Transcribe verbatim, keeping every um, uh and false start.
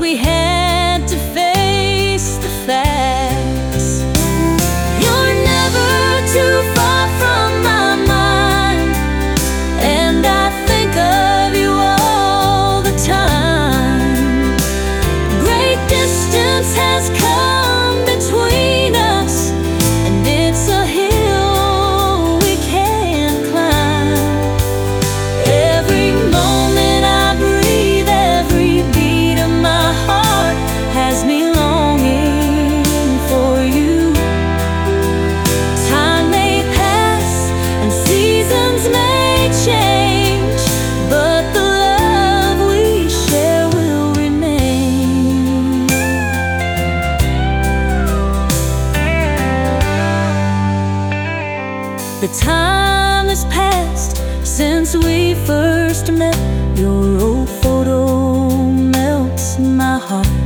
we had to face the facts. You're never too far from my mind, and I think of you all the time. Great distance has come between us, and it's a hill we can't climb. Every moment I breathe, every beat of my heart has me longing for you. Time may pass and seasons may change, but the love we share will remain. The time has passed since we first met. Your old photo melts my heart.